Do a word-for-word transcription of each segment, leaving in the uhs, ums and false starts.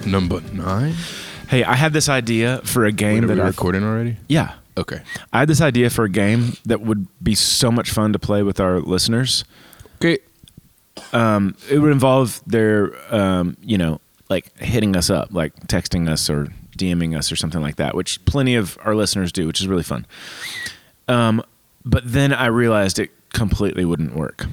number nine. Hey, I had this idea for a game Wait, are that we I recording already? Yeah. Okay. I had this idea for a game that would be so much fun to play with our listeners. Okay. Um, it would involve their, um, you know, like hitting us up, like texting us or DMing us or something like that, which plenty of our listeners do, which is really fun. Um, but then I realized it completely wouldn't work.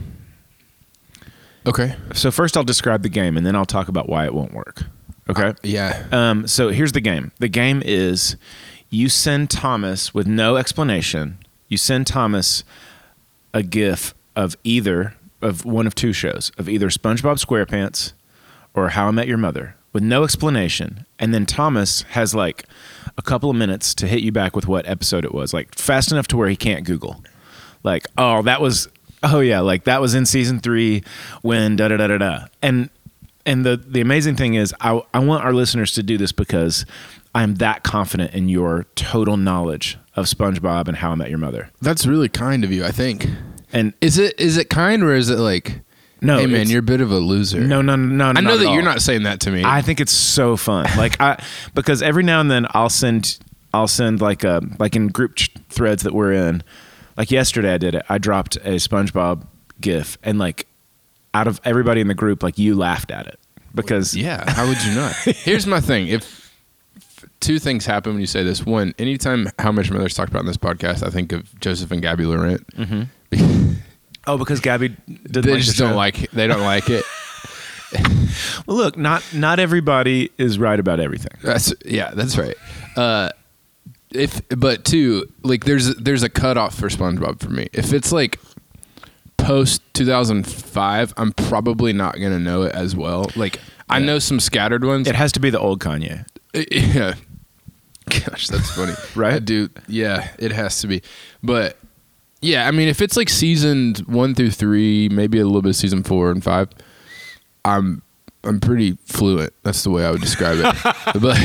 Okay. So first I'll describe the game and then I'll talk about why it won't work. Okay? Uh, yeah. Um, so here's the game. The game is you send Thomas with no explanation. You send Thomas a GIF of either of one of two shows, of either SpongeBob SquarePants or How I Met Your Mother, with no explanation. And then Thomas has like a couple of minutes to hit you back with what episode it was, like fast enough to where he can't Google. Like, oh, that was, oh yeah, like that was in season three when da da da da da. And and the the amazing thing is, I I want our listeners to do this because I'm that confident in your total knowledge of SpongeBob and How I Met Your Mother. That's really kind of you, I think. And is it is it kind or is it like, no, hey man, you're a bit of a loser? No, no, no, no. I know that all. you're not saying that to me. I think it's so fun. Like I, because every now and then I'll send, I'll send like a like in group ch- threads that we're in. Like yesterday, I did it. I dropped a SpongeBob GIF, and like out of everybody in the group, like you laughed at it because yeah. How would you not? Here's my thing. If, if two things happen when you say this. One, anytime How Much Your Mother's talked about in this podcast, I think of Joseph and Gabby Laurent. Mm-hmm. Oh, because Gabby didn't they like just the don't show? like it. They don't like it. Well, look, not not everybody is right about everything. That's yeah, that's right. Uh, if but two, like there's there's a cutoff for SpongeBob for me. If it's like post two thousand five, I'm probably not gonna know it as well. Like I Yeah. know some scattered ones. It has to be the old Kanye, Yeah. Gosh, that's funny. right? I do. Yeah, it has to be. But yeah, I mean, if it's like seasons one through three, maybe a little bit of season four and five, I'm I'm pretty fluent. That's the way I would describe it. But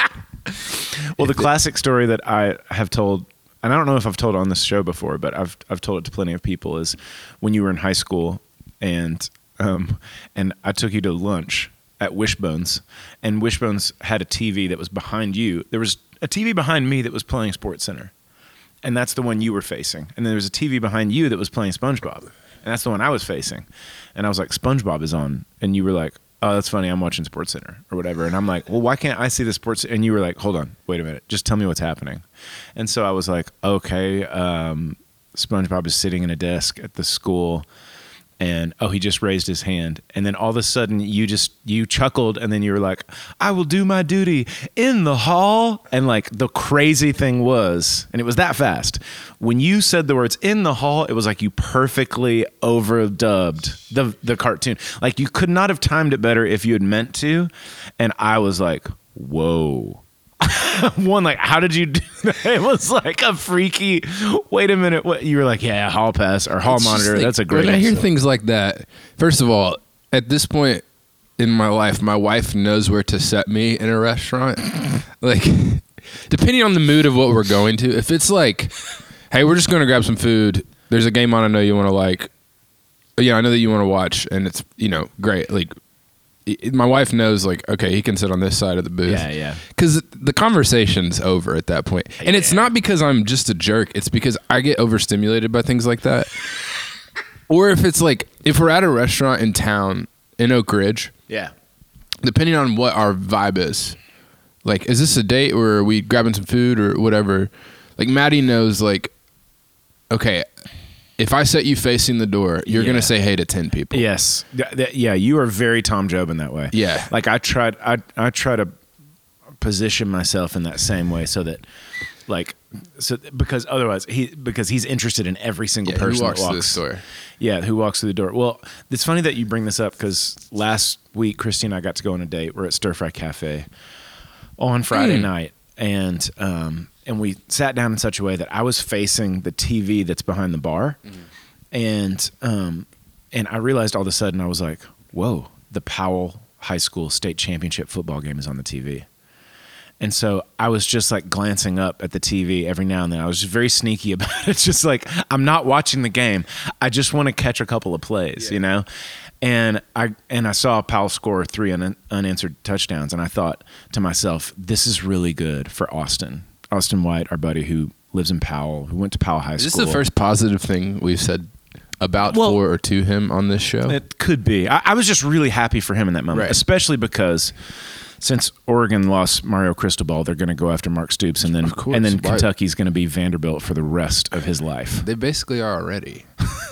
well, the classic story that I have told, and I don't know if I've told on this show before, but I've I've told it to plenty of people, is when you were in high school and um and I took you to lunch at Wishbones, and Wishbones had a T V that was behind you. There was a T V behind me that was playing SportsCenter, and that's the one you were facing. And then there was a T V behind you that was playing SpongeBob, and that's the one I was facing. And I was like, SpongeBob is on, and you were like, oh, that's funny, I'm watching SportsCenter or whatever. And I'm like, well, why can't I see the sports? And you were like, hold on, wait a minute, just tell me what's happening. And so I was like, okay, um, SpongeBob is sitting in a desk at the school, and oh, he just raised his hand. And then all of a sudden you just, you chuckled, and then you were like, I will do my duty in the hall. And like the crazy thing was, and it was that fast, when you said the words in the hall, it was like you perfectly overdubbed the the cartoon. Like you could not have timed it better if you had meant to. And I was like, whoa. One, like, how did you do that? It was like a freaky, wait a minute, what? You were like, yeah, hall pass or hall it's just monitor. like, That's a great when I hear episode. things like that, first of all, at this point in my life, my wife knows where to set me in a restaurant. Like, depending on the mood of what we're going to, if it's like, hey, we're just going to grab some food, there's a game on I know you want to like, yeah, I know that you want to watch, and it's, you know, great. Like, it, my wife knows, like, okay, he can sit on this side of the booth. Yeah, yeah. Because the conversation's over at that point. And it's not because I'm just a jerk. It's because I get overstimulated by things like that. Or if it's like, if we're at a restaurant in town in Oak Ridge, Yeah. depending on what our vibe is, like, is this a date or are we grabbing some food or whatever? Like, Maddie knows, like, okay, if I set you facing the door, you're Yeah. going to say hey to ten people. Yes. Th- th- Yeah, you are very Tom Job in that way. Yeah. Like I tried, I I try to position myself in that same way so that, like, so because otherwise he because he's interested in every single Yeah, person who walks that through walks. the store. Yeah, who walks through the door. Well, it's funny that you bring this up because last week Christy and I got to go on a date. We're at Stir Fry Cafe on Friday Mm. night, and um and we sat down in such a way that I was facing the T V that's behind the bar, Mm. and um and I realized all of a sudden I was like, whoa, the Powell High School state championship football game is on the T V. And so I was just like glancing up at the T V every now and then. I was just very sneaky about it. It's just like, I'm not watching the game. I just want to catch a couple of plays, Yeah. you know? And I and I saw Powell score three un, unanswered touchdowns, and I thought to myself, this is really good for Austin. Austin White, our buddy who lives in Powell, who went to Powell High Is School. this the first positive thing we've said about Well, for or to him on this show? It could be. I, I was just really happy for him in that moment, Right. especially because since Oregon lost Mario Cristobal, they're going to go after Mark Stoops, and then Of course. and then Why- Kentucky's going to be Vanderbilt for the rest of his life. They basically are already.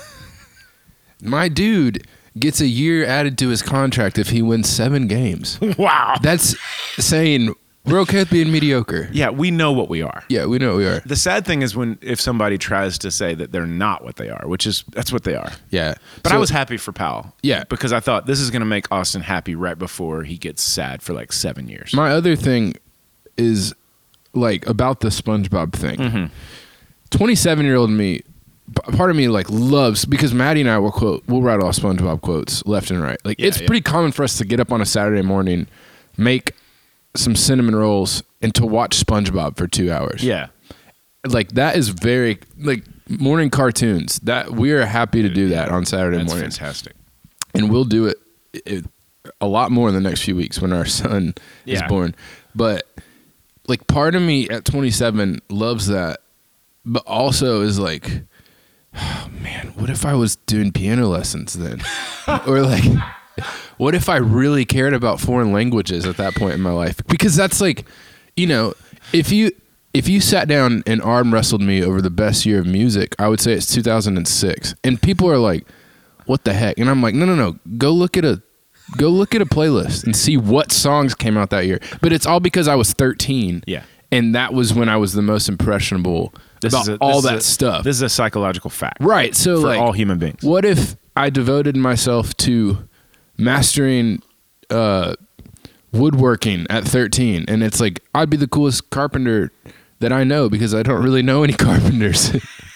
My dude gets a year added to his contract if he wins seven games. Wow. That's saying we're okay with being mediocre. Yeah, we know what we are. Yeah, we know what we are. The sad thing is when if somebody tries to say that they're not what they are, which is that's what they are. Yeah. But So- I was happy for Powell. Yeah. Because I thought this is going to make Austin happy right before he gets sad for like seven years. My other thing is like about the SpongeBob thing. twenty-seven year old me, p- part of me like loves because Maddie and I will quote, we'll write off SpongeBob quotes left and right. Like Yeah, it's yeah. pretty common for us to get up on a Saturday morning, make some cinnamon rolls, and to watch SpongeBob for two hours. Yeah. Like that is very like morning cartoons. That we are happy to do that on Saturday That's mornings, fantastic. and we'll do it, it a lot more in the next few weeks when our son is Yeah. born. But like part of me at twenty-seven loves that, but also is like, oh, man, what if I was doing piano lessons then? Or like, what if I really cared about foreign languages at that point in my life? Because that's like, you know, if you if you sat down and arm wrestled me over the best year of music, I would say it's two thousand six. And people are like, what the heck? And I'm like, no, no, no. Go look at a go look at a playlist and see what songs came out that year. But it's all because I was thirteen. Yeah. And that was when I was the most impressionable This about is a- all this is that a- stuff. This is a psychological fact. Right. So For like all human beings. what if I devoted myself to mastering uh, woodworking at thirteen, and it's like I'd be the coolest carpenter that I know because I don't really know any carpenters.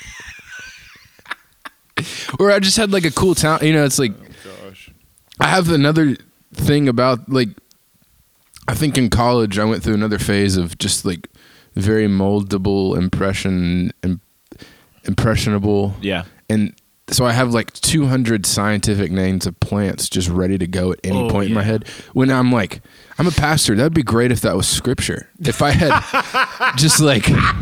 Or I just had like a cool talent, you know. It's like Gosh. I have another thing about like I think in college I went through another phase of just like very moldable impression, im- impressionable, Yeah. and so I have like two hundred scientific names of plants just ready to go at any Oh, point in my yeah. head. When I'm like, I'm a pastor. That'd be great if that was scripture. If I had just like,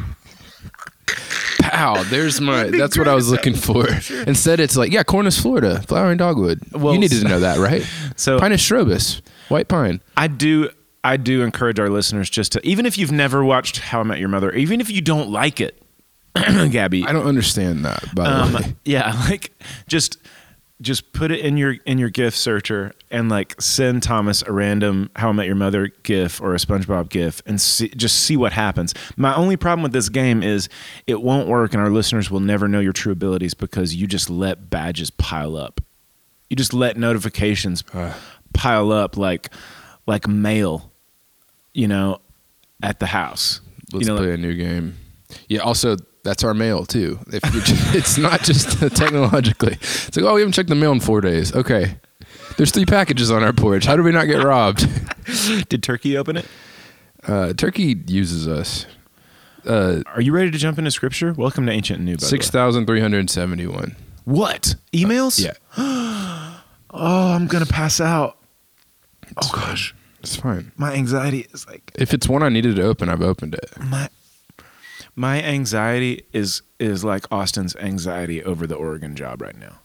pow, there's my, that's what I was looking for. Instead, it's like, yeah, Cornus Florida, flowering dogwood. Well, you needed to know that, right? So Pinus strobus, white pine. I do I do encourage our listeners just to, even if you've never watched How I Met Your Mother, even if you don't like it, Gabby. I don't understand that, by the Um, way. yeah, like just just put it in your in your GIF searcher and like send Thomas a random How I Met Your Mother GIF or a SpongeBob GIF and see, just see what happens. My only problem with this game is it won't work, and our listeners will never know your true abilities because you just let badges pile up. You just let notifications pile up like like mail, you know, at the house. Let's you know, play like, a new game. Yeah, also, that's our mail, too. If you're just, it's not just technologically. It's like, oh, we haven't checked the mail in four days. Okay. There's three packages on our porch. How do we not get robbed? did Turkey open it? Uh, Turkey uses us. Uh, Are you ready to jump into scripture? Welcome to Ancient and New. By the way. six thousand three hundred seventy-one. What? Emails? Yeah. Oh, I'm gonna pass out. Oh gosh, It's fine. my anxiety is like If it's one I needed to open, I've opened it. my my anxiety is is like Austin's anxiety over the Oregon job right now.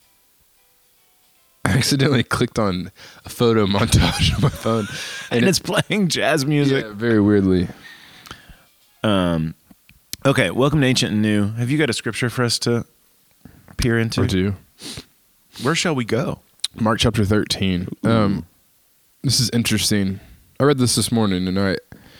I accidentally clicked on a photo montage on my phone. And, it- it's playing jazz music. yeah, very weirdly. Um okay, welcome to Ancient and New. Have you got a scripture for us to peer into? Or two. Where shall we go? Mark chapter thirteen. Um, this is interesting. I read this this morning, and I,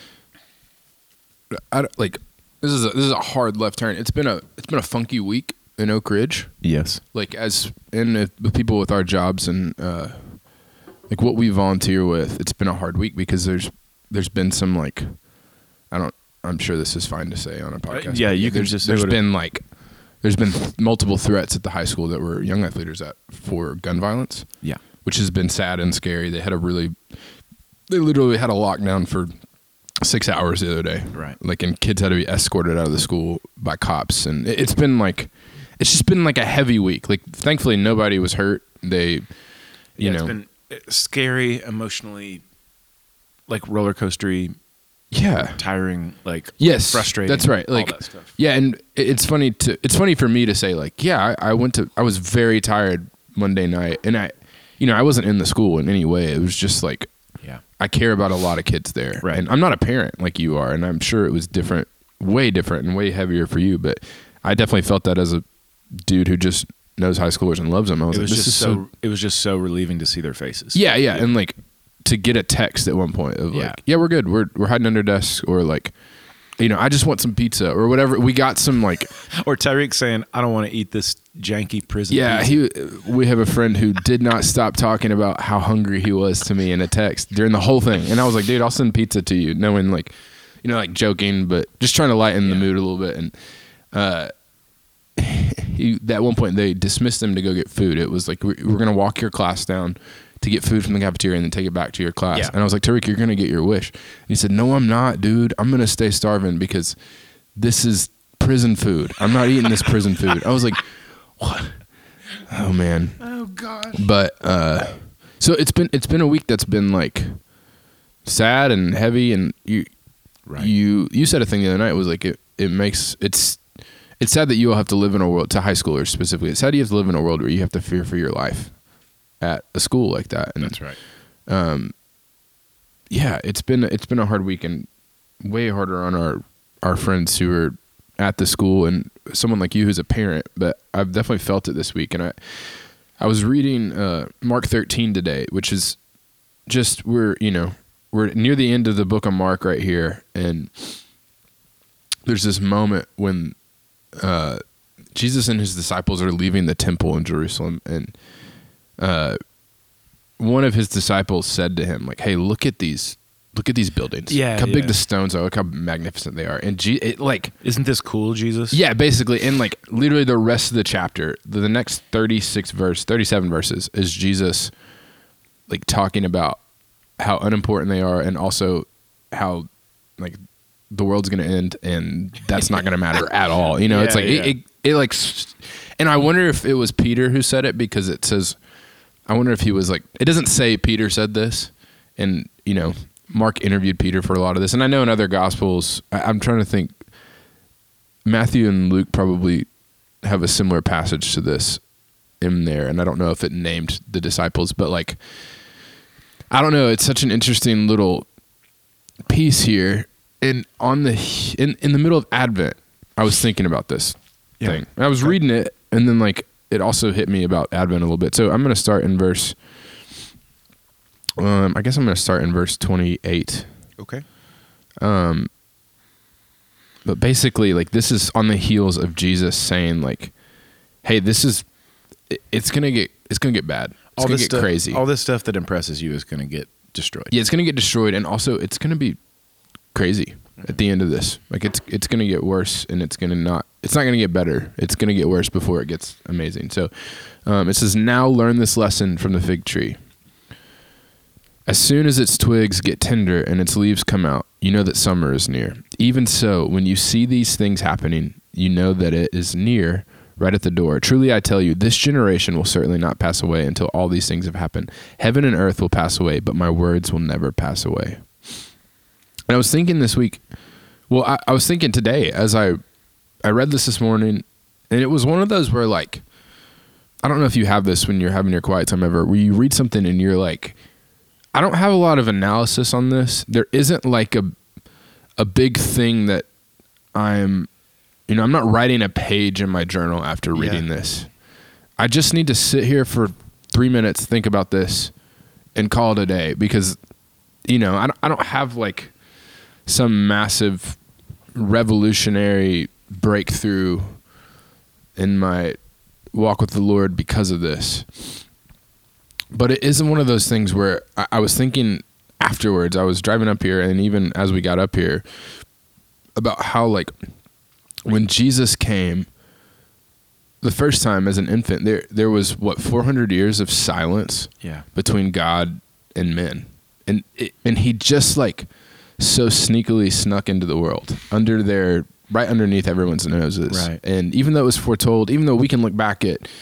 I don't- like this is a, this is a hard left turn. It's been a it's been a funky week in Oak Ridge. Yes. Like as in uh, with people with our jobs and uh, like what we volunteer with. It's been a hard week because there's there's been some like I don't. I'm sure this is fine to say on a podcast. yeah, but you can there's, just say There's what it- been like there's been multiple threats at the high school that were young life leaders at for gun violence. Yeah. Which has been sad and scary. They had a really, they literally had a lockdown for six hours the other day. Right. Like, and kids had to be escorted out of the school by cops. And it, it's been like, it's just been like a heavy week. Like, thankfully, nobody was hurt. They, you yeah, know, it's been scary, emotionally, like roller coastery, yeah, tiring, like yes, frustrating. That's right. Like, all that stuff. yeah, and it- it's funny to it's funny for me to say like, yeah, I, I went to I was very tired Monday night, and I, you know, I wasn't in the school in any way. It was just like, Yeah. I care about a lot of kids there, Right. and I'm not a parent like you are, and I'm sure it was different, way different, and way heavier for you. But I definitely felt that as a dude who just knows high schoolers and loves them. I was It like, was this just is so, so it was just so relieving to see their faces. yeah, yeah, and like to get a text at one point of like, Yeah. yeah, we're good, we're we're hiding under desks, or like, you know, I just want some pizza or whatever. We got some like, Or Tyreek saying, I don't want to eat this janky prison yeah, pizza. he. We have a friend who did not stop talking about how hungry he was to me in a text during the whole thing, and I was like, dude, I'll send pizza to you, knowing like, you know, like joking, but just trying to lighten the Yeah. mood a little bit. And uh, he, at one point they dismissed him to go get food. It was like, we're, we're gonna walk your class down to get food from the cafeteria and then take it back to your class. Yeah. And I was like, Tariq, you're gonna get your wish. And he said, no, I'm not, dude. I'm gonna stay starving because this is prison food. I'm not eating this prison food. I was like, what? Oh man. Oh, God. But uh, so it's been it's been a week that's been like sad and heavy, and you Right. you you said a thing the other night. It was like it it makes it's it's sad that you all have to live in a world, to high schoolers specifically. It's sad you have to live in a world where you have to fear for your life at a school like that. And That's right. um, yeah, it's been it's been a hard week, and way harder on our our friends who are at the school, and someone like you who's a parent. But I've definitely felt it this week, and I I was reading uh, Mark thirteen today, which is just we're you know we're near the end of the book of Mark right here, and there's this moment when uh, Jesus and his disciples are leaving the temple in Jerusalem, and uh, one of his disciples said to him, like, "Hey, look at these, look at these buildings. Yeah, look how big yeah. the stones are. Look how magnificent they are." And G- it, like, Isn't this cool, Jesus? yeah, basically, and like literally the rest of the chapter, the, the next thirty-six verse, thirty-seven verses is Jesus like talking about how unimportant they are, and also how like the world's going to end, and that's not going to matter at all. You know, Yeah, it's like yeah. it, it, it like, s- and I wonder if it was Peter who said it, because it says, I wonder if he was like, it doesn't say Peter said this, and you know, Mark interviewed Peter for a lot of this, and I know in other gospels, I, I'm trying to think, Matthew and Luke probably have a similar passage to this in there, and I don't know if it named the disciples, but like, I don't know, it's such an interesting little piece here. And on the in, in the middle of Advent, I was thinking about this Yeah. thing. And I was reading it, and then like it also hit me about Advent a little bit. So I'm going to start in verse. Um, I guess I'm going to start in verse twenty-eight. Okay. Um, but basically, like, this is on the heels of Jesus saying, like, "Hey, this is it- it's gonna get it's gonna get bad. It's gonna this get stuff, crazy. All this stuff that impresses you is going to get destroyed. Yeah, it's gonna get destroyed, and also it's gonna be crazy at the end of this. Like, it's it's gonna get worse, and it's gonna not. It's not gonna get better. It's gonna get worse before it gets amazing. So, um, it says, "Now learn this lesson from the fig tree. As soon as its twigs get tender and its leaves come out, you know that summer is near. Even so, when you see these things happening, you know that it is near, right at the door. Truly I tell you, this generation will certainly not pass away until all these things have happened. Heaven and earth will pass away, but my words will never pass away." And I was thinking this week, well, I, I was thinking today as I, I read this this morning, and it was one of those where, like, I don't know if you have this when you're having your quiet time ever, where you read something and you're like, I don't have a lot of analysis on this. There isn't like a a big thing that I'm, you know, I'm not writing a page in my journal after reading Yeah. this. I just need to sit here for three minutes, think about this, and call it a day, because, you know, I don't, I don't have like some massive revolutionary breakthrough in my walk with the Lord because of this. But it isn't one of those things where I, I was thinking afterwards, I was driving up here, and even as we got up here, about how, like, when Jesus came the first time as an infant, there there was, what, four hundred years of silence Yeah. between God and men. And it, and he just, like, so sneakily snuck into the world under their, right underneath everyone's noses. Right. And even though it was foretold, even though we can look back at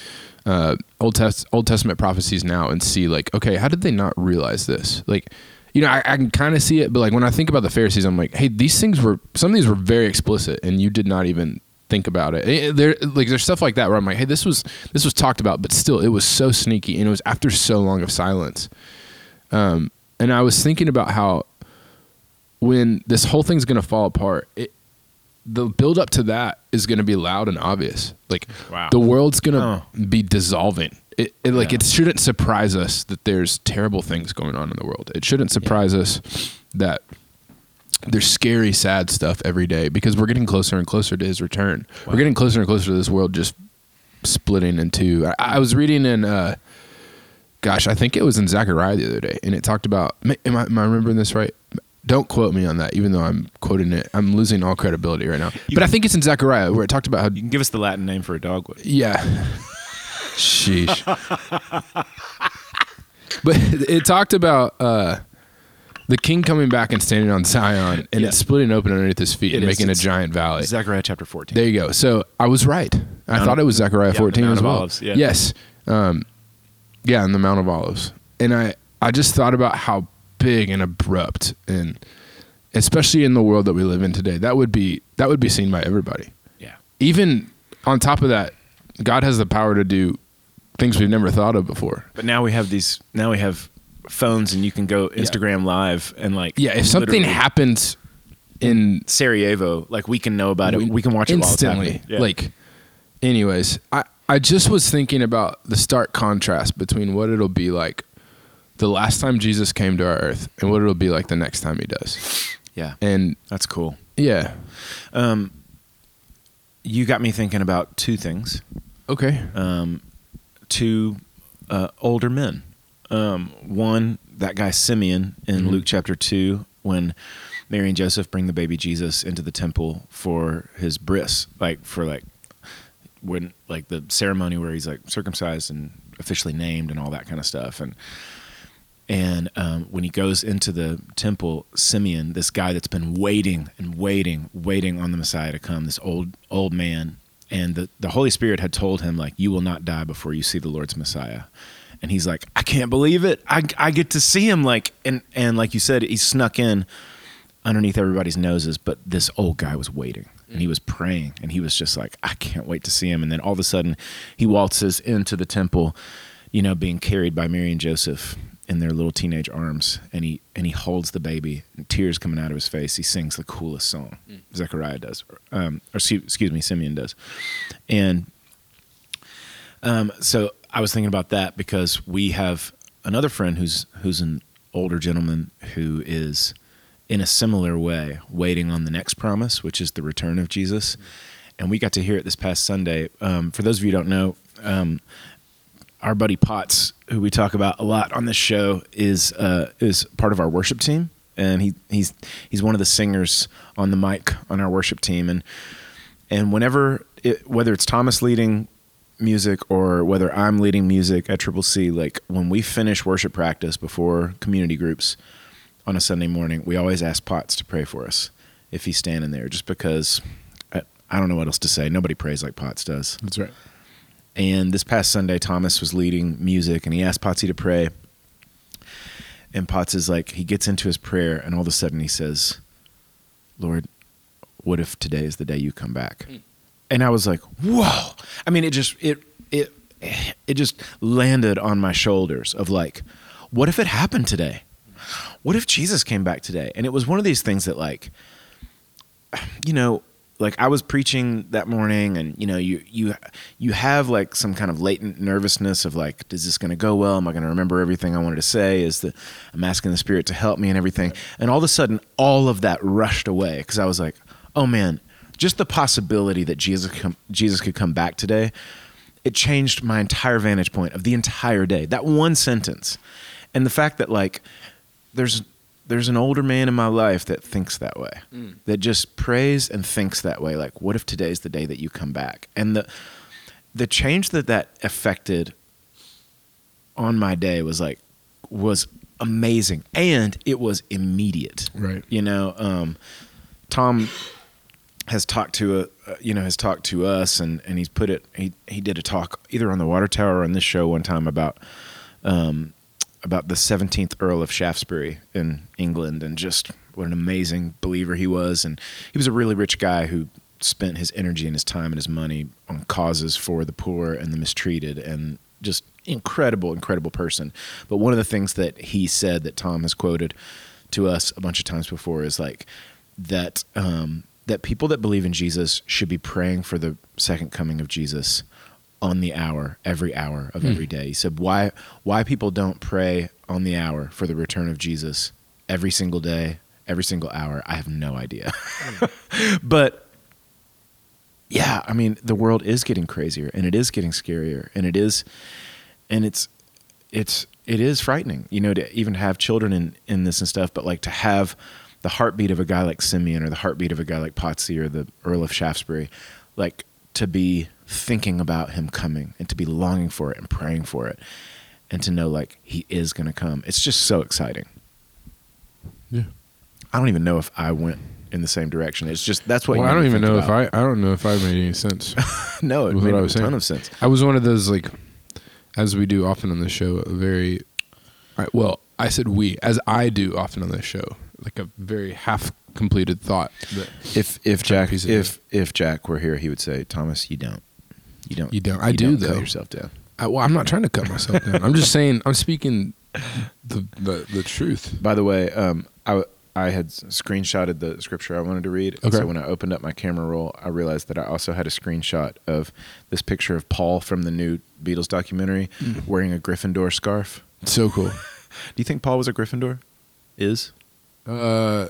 uh, Old Test Old Testament prophecies now and see like, okay, how did they not realize this? Like, you know, I, I can kind of see it, but like when I think about the Pharisees, I'm like, hey, these things were some of these were very explicit, and you did not even think about it. it there, like there's stuff like that where I'm like, hey, this was this was talked about, but still, it was so sneaky, and it was after so long of silence. Um, and I was thinking about how when this whole thing's gonna fall apart, it, the build up to that is going to be loud and obvious. Like wow. the world's going to oh. be dissolving. It, it like yeah. it shouldn't surprise us that there's terrible things going on in the world. It shouldn't surprise yeah. us that there's scary, sad stuff every day, because we're getting closer and closer to his return. Wow. We're getting closer and closer to this world just splitting in two. I, I was reading in, uh, gosh, I think it was in Zechariah the other day, and it talked about, am I, am I remembering this right? Don't quote me on that, even though I'm quoting it. I'm losing all credibility right now. You but can, I think it's in Zechariah where it talked about how... You can give us the Latin name for a dogwood. Yeah. Sheesh. But it talked about uh, the king coming back and standing on Zion, and yeah. it's splitting open underneath his feet it and is, making a giant valley. Zechariah chapter fourteen. There you go. So I was right. I Mount thought it was Zechariah yeah, fourteen Mount as well. Olives, yeah. Yes. Um, yeah, in the Mount of Olives. And I, I just thought about how big and abrupt, and especially in the world that we live in today, that would be that would be seen by everybody. Yeah. Even on top of that, God has the power to do things we've never thought of before. But now we have these. Now we have phones, and you can go Instagram yeah. live and like. Yeah, if something happens in Sarajevo, like we can know about it. We, we can watch it instantly. While it's happening. Yeah. Like, anyways, I I just was thinking about the stark contrast between what it'll be like the last time Jesus came to our earth and what it'll be like the next time he does. Yeah. And that's cool. Yeah. Um, you got me thinking about two things. Okay. Um, two uh, older men. Um, one, that guy Simeon in mm-hmm. Luke chapter two, when Mary and Joseph bring the baby Jesus into the temple for his bris, like for like when like the ceremony where he's like circumcised and officially named and all that kind of stuff. And And um, when he goes into the temple, Simeon, this guy that's been waiting and waiting, waiting on the Messiah to come, this old old man, and the, the Holy Spirit had told him, like, you will not die before you see the Lord's Messiah. And he's like, I can't believe it. I, I get to see him. Like, and, and like you said, he snuck in underneath everybody's noses, but this old guy was waiting, and he was praying, and he was just like, I can't wait to see him. And then all of a sudden, he waltzes into the temple, you know, being carried by Mary and Joseph in their little teenage arms, and he and he holds the baby, and tears coming out of his face. He sings the coolest song. Mm. Zechariah does, um, or excuse me, Simeon does. And um, so I was thinking about that because we have another friend who's who's an older gentleman who is in a similar way waiting on the next promise, which is the return of Jesus. Mm. And we got to hear it this past Sunday. Um, for those of you who don't know, um, our buddy Potts, who we talk about a lot on this show, is uh, is part of our worship team, and he he's he's one of the singers on the mic on our worship team. And and whenever it, whether it's Thomas leading music or whether I'm leading music at Triple C, like when we finish worship practice before community groups on a Sunday morning, we always ask Potts to pray for us if he's standing there, just because I, I don't know what else to say. Nobody prays like Potts does. That's right. And this past Sunday, Thomas was leading music, and he asked Potsy to pray. And Potts is like, he gets into his prayer, and all of a sudden he says, Lord, what if today is the day you come back? Mm. And I was like, whoa. I mean, it just, it, it, it just landed on my shoulders of like, what if it happened today? What if Jesus came back today? And it was one of these things that like, you know, like I was preaching that morning, and you know, you you you have like some kind of latent nervousness of like, is this going to go well? Am I going to remember everything I wanted to say? Is the I'm asking the Spirit to help me and everything. And all of a sudden, all of that rushed away because I was like, oh man, just the possibility that Jesus come, Jesus could come back today, it changed my entire vantage point of the entire day. That one sentence, and the fact that like there's. There's an older man in my life that thinks that way, mm. that just prays and thinks that way. Like, what if today's the day that you come back? And the the change that that affected on my day was like, was amazing. And it was immediate. Right. You know, um, Tom, has talked to a, uh, you know, has talked to us, and, and he's put it. He he did a talk either on the Water Tower or on this show one time about um, about the seventeenth Earl of Shaftesbury in England, and just what an amazing believer he was. And he was a really rich guy who spent his energy and his time and his money on causes for the poor and the mistreated, and just incredible, incredible person. But one of the things that he said that Tom has quoted to us a bunch of times before is like that. Um, that people that believe in Jesus should be praying for the second coming of Jesus on the hour, every hour of mm. every day. He said, why why people don't pray on the hour for the return of Jesus every single day, every single hour, I have no idea. Mm. But yeah, I mean, the world is getting crazier, and it is getting scarier, and it is, and it's, it's, it is frightening, you know, to even have children in, in this and stuff, but like to have the heartbeat of a guy like Simeon, or the heartbeat of a guy like Potsy, or the Earl of Shaftesbury, like to be thinking about him coming, and to be longing for it and praying for it, and to know like he is going to come. It's just so exciting. Yeah. I don't even know if I went in the same direction. It's just, that's what well, you I don't even know about. if I, I don't know if I made any sense. No, it made a ton of sense. I was one of those, like, as we do often on the show, a very, I, well, I said we, as I do often on this show, like a very half completed thought. That if if Jack if if Jack were here, he would say, Thomas, you don't, you don't, you don't. I you do don't though. Cut yourself down. I, well, I'm not trying to cut myself down. I'm just saying. I'm speaking the the, the truth. By the way, um, I I had screenshotted the scripture I wanted to read. Okay. So when I opened up my camera roll, I realized that I also had a screenshot of this picture of Paul from the new Beatles documentary mm. wearing a Gryffindor scarf. So cool. Do you think Paul was a Gryffindor? Is? Uh,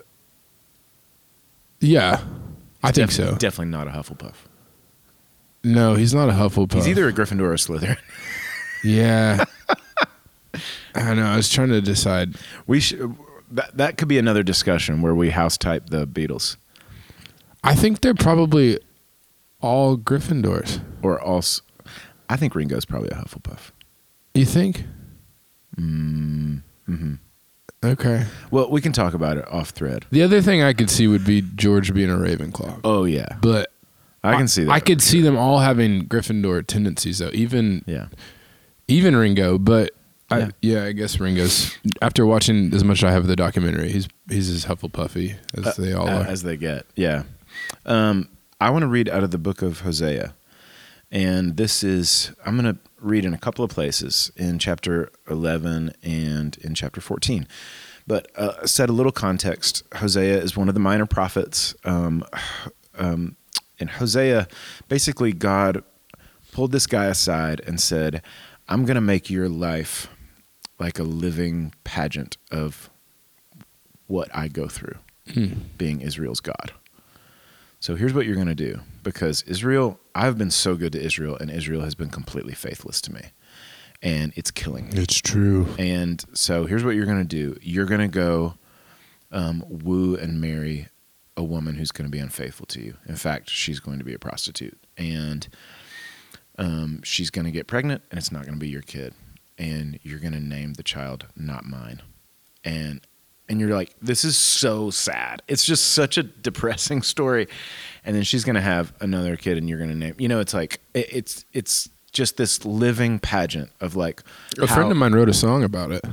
yeah, I think definitely, so. Definitely not a Hufflepuff. No, he's not a Hufflepuff. He's either a Gryffindor or a Slytherin. Yeah. I know. I was trying to decide. We should. That that could be another discussion where we house type the Beatles. I think they're probably all Gryffindors. Or all. I think Ringo's probably a Hufflepuff. You think? Mm, mm-hmm. Okay. Well, we can talk about it off thread. The other thing I could see would be George being a Ravenclaw. Oh yeah, but I can see that. I could see them all having Gryffindor tendencies, though. Even yeah, even Ringo. But I, yeah. yeah, I guess Ringo's. After watching as much as I have of the documentary, he's he's as Hufflepuffy as uh, they all uh, are. As they get. Yeah. Um, I want to read out of the book of Hosea, and this is I'm going to read in a couple of places in chapter eleven and in chapter fourteen. But uh, set a little context. Hosea is one of the minor prophets. Um, um, and Hosea, basically God pulled this guy aside and said, I'm going to make your life like a living pageant of what I go through, hmm. being Israel's God. So here's what you're going to do, because Israel, I've been so good to Israel, and Israel has been completely faithless to me. And it's killing me. It's true. And so here's what you're going to do. You're going to go um, woo and marry a woman who's going to be unfaithful to you. In fact, she's going to be a prostitute. And um, she's going to get pregnant, and it's not going to be your kid. And you're going to name the child Not Mine. And and you're like, this is so sad. It's just such a depressing story. And then she's going to have another kid, and you're going to name, you know, it's like, it, it's it's just this living pageant of like. A how, friend of mine wrote a song about it.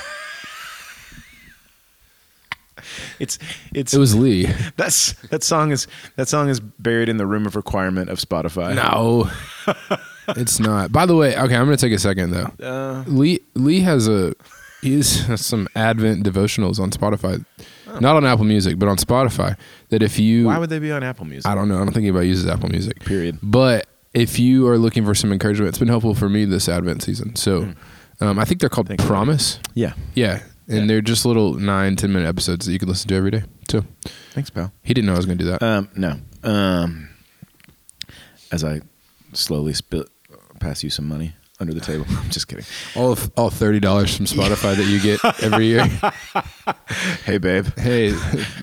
it's it's. It was Lee. That's that song is that song is buried in the room of requirement of Spotify. No, it's not. By the way, okay, I'm going to take a second though. Uh, Lee Lee has a he's some Advent devotionals on Spotify, oh. not on Apple Music, but on Spotify. That if you why would they be on Apple Music? I don't know. I don't think anybody uses Apple Music. Period. But if you are looking for some encouragement, it's been helpful for me this Advent season. So mm. um, I think they're called Thank Promise. You. Yeah. Yeah. And yeah. they're just little nine, ten minute episodes that you can listen to every day. So thanks, pal. He didn't know I was going to do that. Um, no. Um, as I slowly spit, pass you some money under the table. I'm just kidding. All of, all thirty dollars from Spotify that you get every year. Hey, babe. Hey.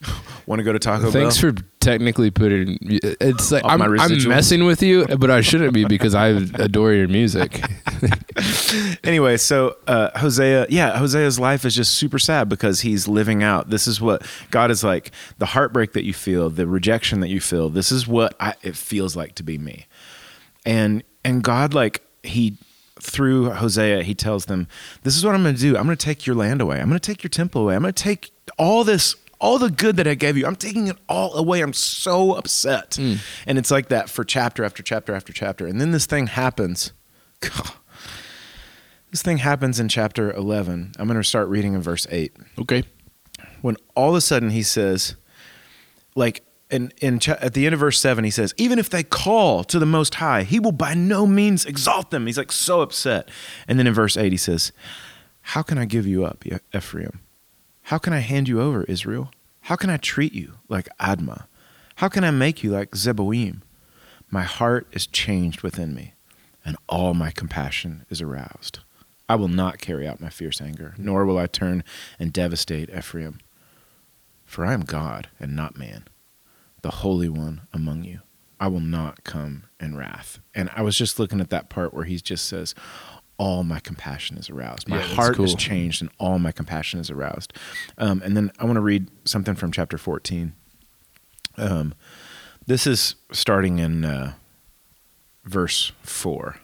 Want to go to Taco Thanks Bell? for technically putting. It's like Off I'm, my I'm residuals. messing with you, but I shouldn't be because I adore your music. Anyway, so uh, Hosea, yeah, Hosea's life is just super sad because he's living out. This is what God is like. The heartbreak that you feel, the rejection that you feel. This is what I, it feels like to be me. And and God, like he. Through Hosea, he tells them, this is what I'm going to do. I'm going to take your land away. I'm going to take your temple away. I'm going to take all this, all the good that I gave you. I'm taking it all away. I'm so upset. Mm. And it's like that for chapter after chapter after chapter. And then this thing happens. God, this thing happens in chapter eleven. I'm going to start reading in verse eight. Okay. When all of a sudden he says, like, And in cha- at the end of verse seven, he says, even if they call to the Most High, he will by no means exalt them. He's like so upset. And then in verse eight, he says, how can I give you up, Ephraim? How can I hand you over, Israel? How can I treat you like Admah? How can I make you like Zeboim? My heart is changed within me, and all my compassion is aroused. I will not carry out my fierce anger, nor will I turn and devastate Ephraim. For I am God and not man, the Holy One among you. I will not come in wrath. And I was just looking at that part where he just says, all my compassion is aroused. My yeah, heart cool. is changed and all my compassion is aroused. Um, and then I want to read something from chapter fourteen. Um, this is starting in uh, verse four.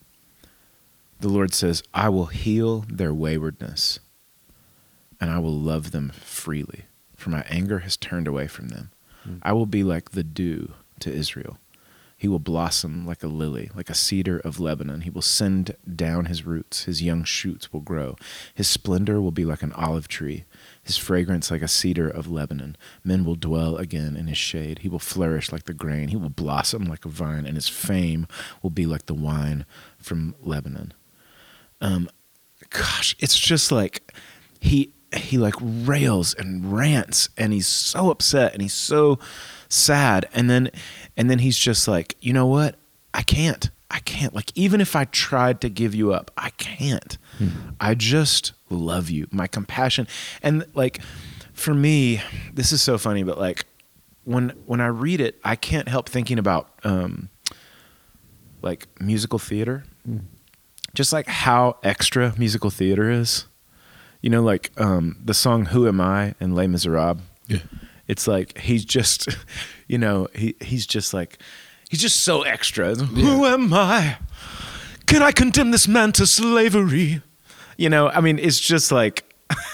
The Lord says, I will heal their waywardness and I will love them freely, for my anger has turned away from them. I will be like the dew to Israel. He will blossom like a lily, like a cedar of Lebanon. He will send down his roots. His young shoots will grow. His splendor will be like an olive tree, his fragrance like a cedar of Lebanon. Men will dwell again in his shade. He will flourish like the grain. He will blossom like a vine, and his fame will be like the wine from Lebanon. Um, gosh, it's just like he... he like rails and rants and he's so upset and he's so sad. And then, and then he's just like, you know what? I can't, I can't. Like, even if I tried to give you up, I can't. Hmm. I just love you. My compassion. And like, for me, this is so funny, but like when, when I read it, I can't help thinking about, um, like musical theater, hmm. just like how extra musical theater is. You know, like um, the song "Who Am I" in Les Miserables. Yeah, it's like he's just, you know, he he's just like, he's just so extra. Yeah. Who am I? Can I condemn this man to slavery? You know, I mean, it's just like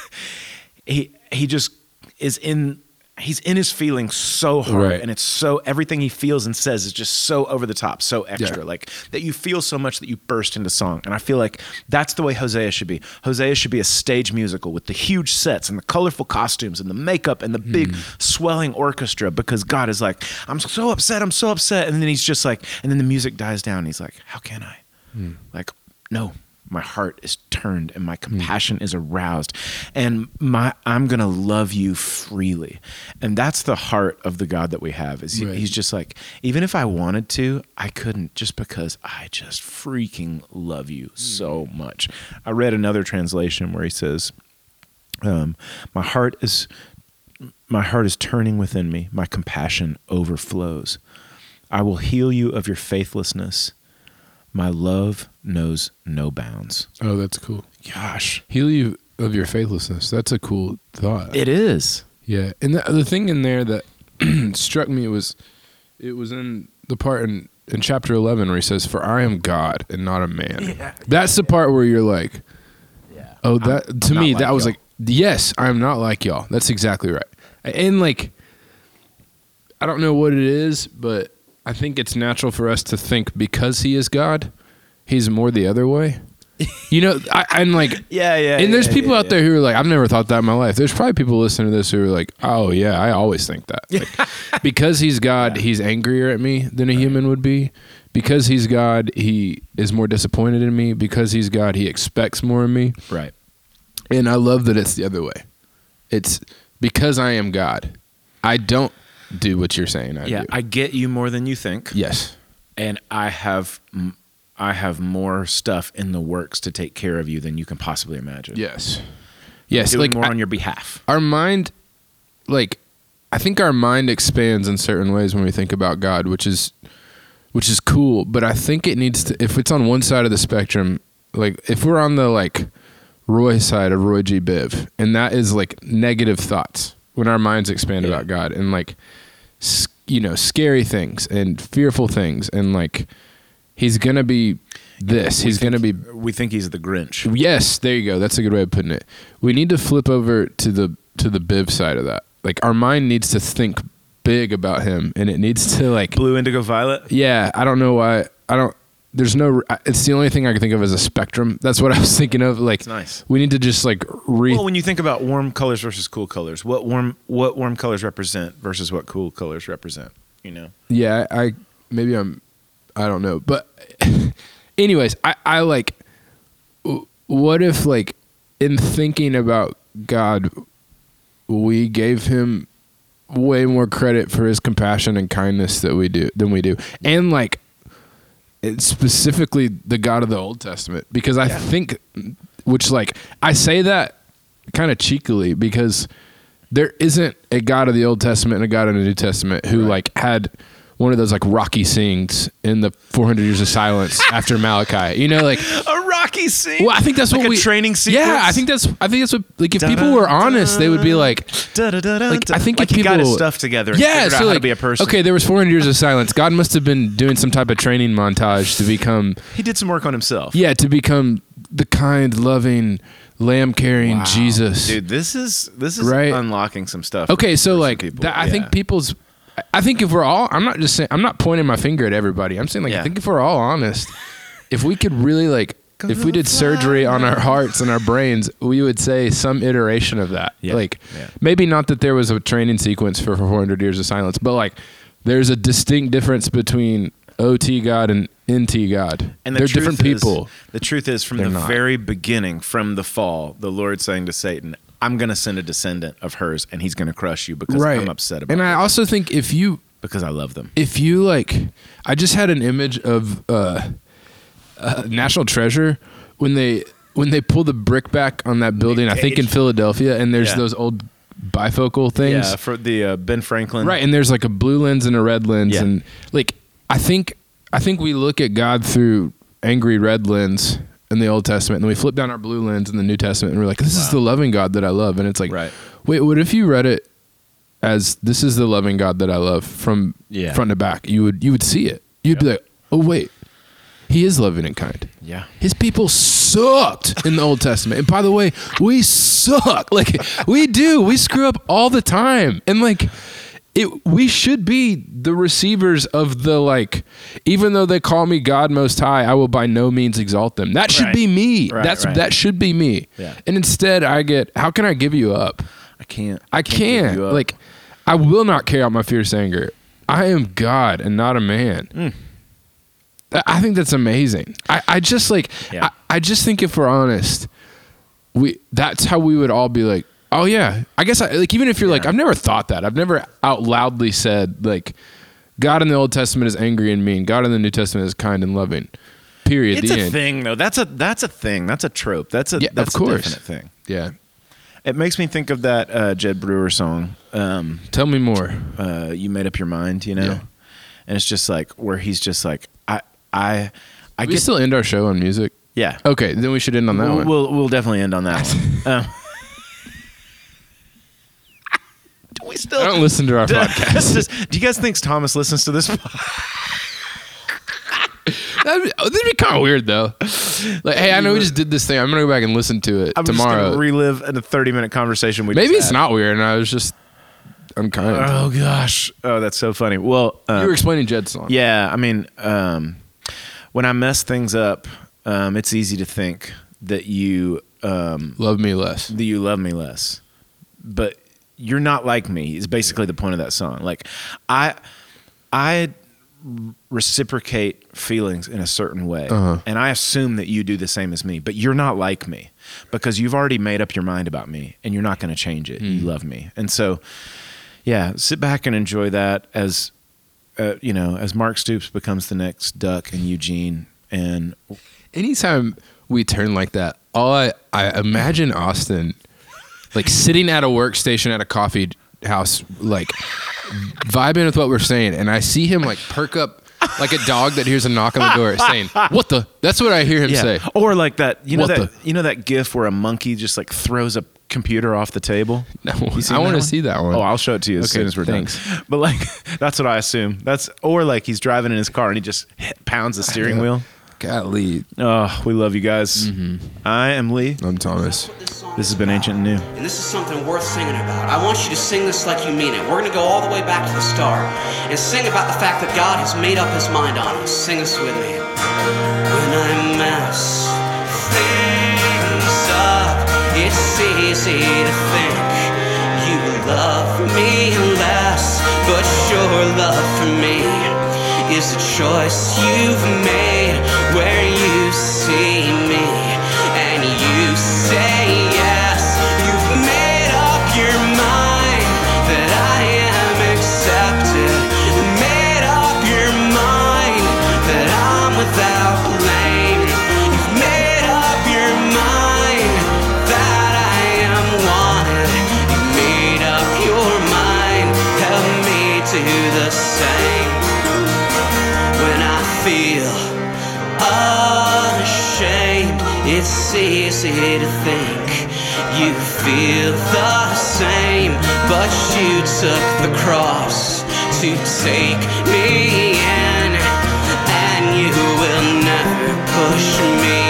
he he just is in. He's in his feelings so hard, right. And it's so, everything he feels and says is just so over the top, so extra, yeah. Like that you feel so much that you burst into song. And I feel like that's the way Hosea should be. Hosea should be a stage musical with the huge sets and the colorful costumes and the makeup and the big mm. swelling orchestra, because God is like, I'm so upset, I'm so upset. And then he's just like, and then the music dies down and he's like, how can I? Mm. Like, no. My heart is turned and my compassion mm. is aroused, and my I'm gonna love you freely. And that's the heart of the God that we have. Is he, right. He's just like, even if I wanted to, I couldn't, just because I just freaking love you mm. so much. I read another translation where he says, um, my heart is my heart is turning within me, my compassion overflows. I will heal you of your faithlessness. My love knows no bounds. Oh, that's cool. Gosh. Heal you of your faithlessness. That's a cool thought. It is. Yeah. And the, the thing in there that struck me was, it was in the part in, in chapter eleven where he says, for I am God and not a man. Yeah. That's the part where you're like, yeah. oh, that I'm, to I'm me, like that y'all. was like, yes, I'm not like y'all. That's exactly right. And like, I don't know what it is, but I think it's natural for us to think because he is God, he's more the other way. You know, I, I'm like, yeah, yeah. And there's yeah, people yeah, out yeah. there who are like, I've never thought that in my life. There's probably people listening to this who are like, oh yeah, I always think that. Like, because he's God, yeah. he's angrier at me than a right. human would be. Because he's God, he is more disappointed in me. Because he's God, he expects more of me. Right. And I love that it's the other way. It's because I am God, I don't do what you're saying I yeah, do. I get you more than you think. Yes. And I have I have more stuff in the works to take care of you than you can possibly imagine. Yes. Yes, I'm doing like more I, on your behalf. Our mind, like, I think our mind expands in certain ways when we think about God, which is which is cool. But I think it needs to, if it's on one side of the spectrum, like if we're on the like Roy side of Roy G. Biv, and that is like negative thoughts when our minds expand yeah. about God and like, you know, scary things and fearful things. And like, he's going to be this, we he's going to be. We think he's the Grinch. Yes. There you go. That's a good way of putting it. We need to flip over to the, to the Biv side of that. Like our mind needs to think big about him, and it needs to like blue, indigo, violet. Yeah. I don't know why. I don't, There's no. It's the only thing I can think of as a spectrum. That's what I was thinking of. Like, it's nice. We need to just like re. Well, when you think about warm colors versus cool colors, what warm what warm colors represent versus what cool colors represent, you know? Yeah, I maybe I'm. I don't know, but anyways, I I like. What if like in thinking about God, we gave him way more credit for his compassion and kindness that we do than we do, and like. It's specifically the God of the Old Testament, because I yeah. think, which like I say that kind of cheekily because there isn't a God of the Old Testament and a God of the New Testament who right. like had one of those like Rocky sings in the four hundred years of silence after Malachi, you know, like a Rocky sing. Well, I think that's like what a we training sequence. Yeah, I think that's I think that's what like if da, people were honest, da, they would be like, da, da, da, like I think like if he people got his stuff together. And yeah, figured so out like, how to be a person. Okay, there was four hundred years of silence. God must have been doing some type of training montage to become. He did some work on himself. Yeah, to become the kind, loving, lamb-carrying wow. Jesus. Dude, this is this is right? unlocking some stuff. Okay, so like people. that, I yeah. think people's. I think if we're all, I'm not just saying, I'm not pointing my finger at everybody. I'm saying like, yeah. I think if we're all honest, if we could really like, Go if we did surgery on our hearts and our brains, we would say some iteration of that. Yeah. Like yeah. maybe not that there was a training sequence for four hundred years of silence, but like there's a distinct difference between O T God and N T God. And the they're different is, people. The truth is from they're the not. very beginning, from the fall, the Lord saying to Satan, I'm going to send a descendant of hers and he's going to crush you because right. I'm upset about it. And I also think if you... Because I love them. If you like... I just had an image of uh, uh, National Treasure when they when they pull the brick back on that building, I think in Philadelphia, and there's yeah. those old bifocal things. Yeah, for the uh, Ben Franklin. Right, and there's like a blue lens and a red lens. Yeah. And like, I think I think we look at God through angry red lens in the Old Testament, and then we flip down our blue lens in the New Testament, and we're like, this wow. is the loving God that I love. And it's like, right. wait, what if you read it as this is the loving God that I love from yeah. front to back? You would you would see it. You'd yep. be like, oh wait, he is loving and kind. Yeah. His people sucked in the Old Testament. And by the way, we suck. Like we do. We screw up all the time. And like It, we should be the receivers of the, like, even though they call me God Most High, I will by no means exalt them. That should right. be me. Right, That's right. That should be me. Yeah. And instead I get, how can I give you up? I can't. I, I can't. can't. Give you up. Like, I will not carry out my fierce anger. I am God and not a man. Mm. I think that's amazing. I, I just, like, yeah. I, I just think if we're honest, we that's how we would all be like, oh yeah, I guess I, like even if you're yeah. like, I've never thought that. I've never out loudly said like, God in the Old Testament is angry and mean. God in the New Testament is kind and loving. Period. It's the a end. thing though. That's a that's a thing. That's a trope. That's a yeah, that's of course. a definite thing. Yeah. It makes me think of that uh, Jed Brewer song. Um, Tell me more. Uh, you made up your mind, you know, yeah. and it's just like where he's just like, I I I we get, still end our show on music. Yeah. Okay, then we should end on that we'll, one. We'll we'll definitely end on that one. Um, We still I don't listen to our do, podcast. Just, do you guys think Thomas listens to this? that'd, be, that'd be kind of weird though. Like, hey, I know we just did this thing. I'm gonna go back and listen to it I'm tomorrow. Just gonna relive in a thirty minute conversation. We maybe just it's had. not weird, and I was just unkind. Oh gosh. Oh, that's so funny. Well, um, you were explaining Jed's song. Yeah, I mean, um, when I mess things up, um, it's easy to think that you um, love me less. That you love me less, but you're not like me is basically the point of that song. Like I, I reciprocate feelings in a certain way. Uh-huh. And I assume that you do the same as me, but you're not like me because you've already made up your mind about me and you're not going to change it. Mm. You love me. And so, yeah, sit back and enjoy that as, uh, you know, as Mark Stoops becomes the next Duck and Eugene. And anytime we turn like that, all I, I imagine Austin like sitting at a workstation at a coffee house, like vibing with what we're saying, and I see him like perk up like a dog that hears a knock on the door, saying, "What the?" That's what I hear him yeah. say. Or like that, you know What that the? you know that GIF where a monkey just like throws a computer off the table. No, You seen I that want to one? see that one. Oh, I'll show it to you as Okay, soon as we're thanks. done. But like, that's what I assume. That's or like he's driving in his car and he just hit, pounds the steering Yeah. wheel. Golly, Oh, we love you guys. Mm-hmm. I am Lee. I'm Thomas. This has been Ancient and New. And this is something worth singing about. I want you to sing this like you mean it. We're going to go all the way back to the start and sing about the fact that God has made up his mind on us. Sing this with me. When I mess things up, it's easy to think you love me less, but your love for me is a choice you've made where you see me and you say yes. You've made up your mind that I am accepted, made up your mind that I'm without blame. You've made up your mind that I am wanted. You made up your mind, help me do the same. When I feel ashamed, it's easy to think you feel the same, but you took the cross to take me in, and you will never push me